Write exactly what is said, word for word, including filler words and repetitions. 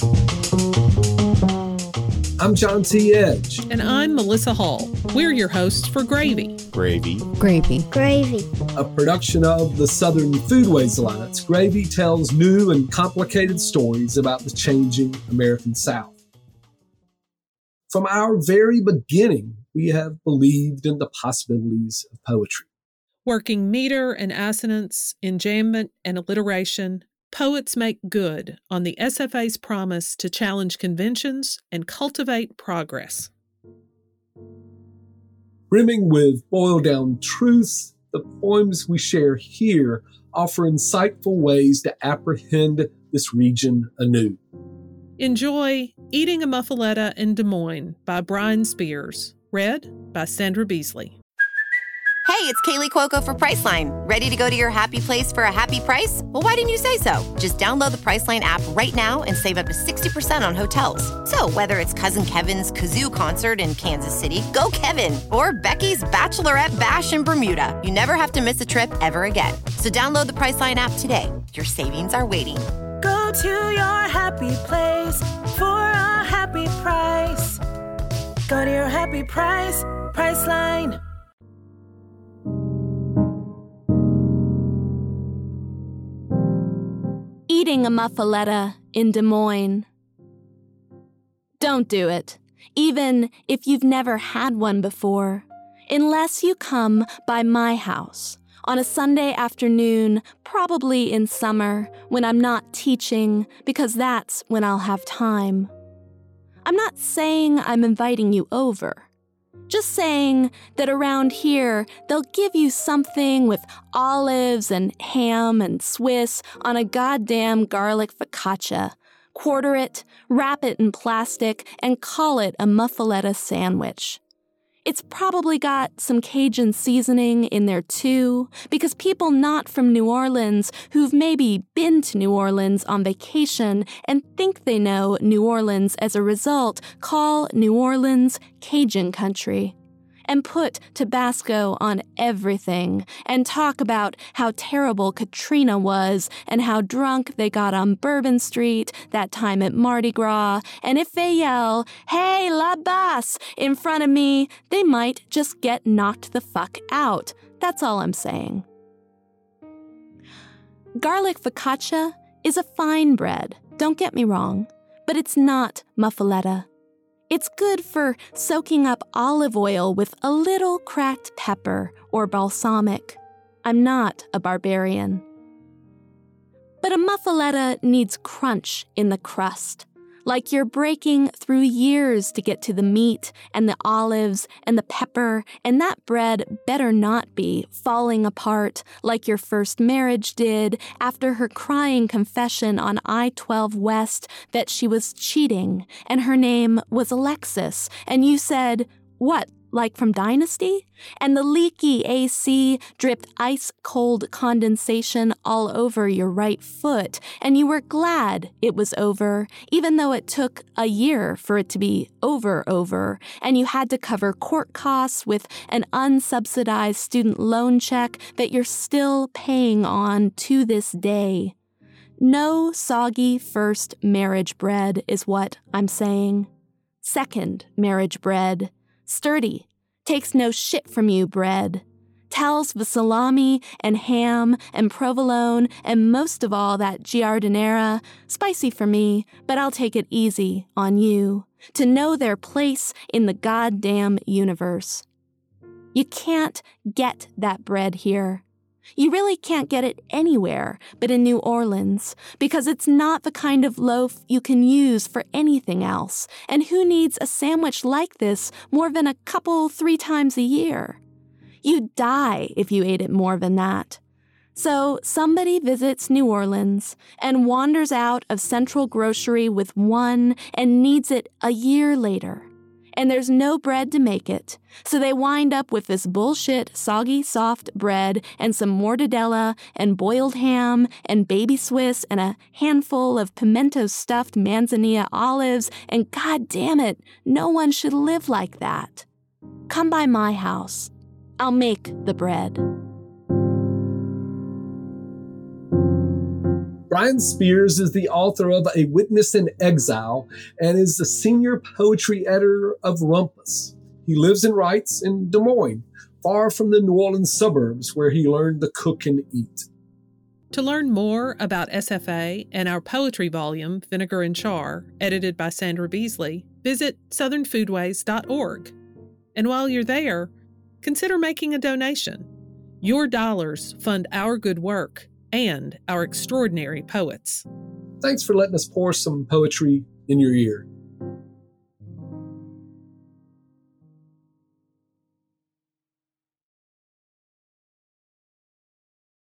I'm John T. Edge. And I'm Melissa Hall. We're your hosts for Gravy. Gravy. Gravy. Gravy. A production of the Southern Foodways Alliance. Gravy tells new and complicated stories about the changing American South. From our very beginning, we have believed in the possibilities of poetry. Working meter and assonance, enjambment and alliteration, poets make good on the S F A's promise to challenge conventions and cultivate progress. Brimming with boiled-down truth, the poems we share here offer insightful ways to apprehend this region anew. Enjoy Eating a Muffaletta in Des Moines by Brian Spears, read by Sandra Beasley. Hey, it's Kaylee Cuoco for Priceline. Ready to go to your happy place for a happy price? Well, why didn't you say so? Just download the Priceline app right now and save up to sixty percent on hotels. So whether it's Cousin Kevin's Kazoo Concert in Kansas City, go Kevin, or Becky's Bachelorette Bash in Bermuda, you never have to miss a trip ever again. So download the Priceline app today. Your savings are waiting. Go to your happy place for a happy price. Go to your happy price, Priceline. Eating a muffaletta in Des Moines. Don't do it, even if you've never had one before, unless you come by my house on a Sunday afternoon, probably in summer, when I'm not teaching, because that's when I'll have time. I'm not saying I'm inviting you over. Just saying that around here, they'll give you something with olives and ham and Swiss on a goddamn garlic focaccia. Quarter it, wrap it in plastic, and call it a muffaletta sandwich. It's probably got some Cajun seasoning in there too, because people not from New Orleans who've maybe been to New Orleans on vacation and think they know New Orleans as a result call New Orleans Cajun country. And put Tabasco on everything, and talk about how terrible Katrina was, and how drunk they got on Bourbon Street that time at Mardi Gras, and if they yell, "Hey, La Basse," in front of me, they might just get knocked the fuck out. That's all I'm saying. Garlic focaccia is a fine bread, don't get me wrong, but it's not muffaletta. It's good for soaking up olive oil with a little cracked pepper or balsamic. I'm not a barbarian. But a muffaletta needs crunch in the crust, like you're breaking through years to get to the meat and the olives and the pepper, and that bread better not be falling apart like your first marriage did after her crying confession on I twelve West that she was cheating and her name was Alexis, and you said, "What? Like from Dynasty?" And the leaky A C dripped ice-cold condensation all over your right foot, and you were glad it was over, even though it took a year for it to be over over, and you had to cover court costs with an unsubsidized student loan check that you're still paying on to this day. No soggy first marriage bread is what I'm saying. Second marriage bread. Sturdy, takes no shit from you bread. Tells the salami and ham and provolone and most of all that giardiniera, spicy for me, but I'll take it easy on you, to know their place in the goddamn universe. You can't get that bread here. You really can't get it anywhere but in New Orleans, because it's not the kind of loaf you can use for anything else, and who needs a sandwich like this more than a couple, three times a year? You'd die if you ate it more than that. So somebody visits New Orleans and wanders out of Central Grocery with one and needs it a year later. And there's no bread to make it, so they wind up with this bullshit soggy soft bread and some mortadella and boiled ham and baby Swiss and a handful of pimento-stuffed manzanilla olives, and god damn it, no one should live like that. Come by my house. I'll make the bread. Brian Spears is the author of A Witness in Exile and is the senior poetry editor of Rumpus. He lives and writes in Des Moines, far from the New Orleans suburbs where he learned to cook and eat. To learn more about S F A and our poetry volume, Vinegar and Char, edited by Sandra Beasley, visit southern foodways dot org. And while you're there, consider making a donation. Your dollars fund our good work and our extraordinary poets. Thanks for letting us pour some poetry in your ear.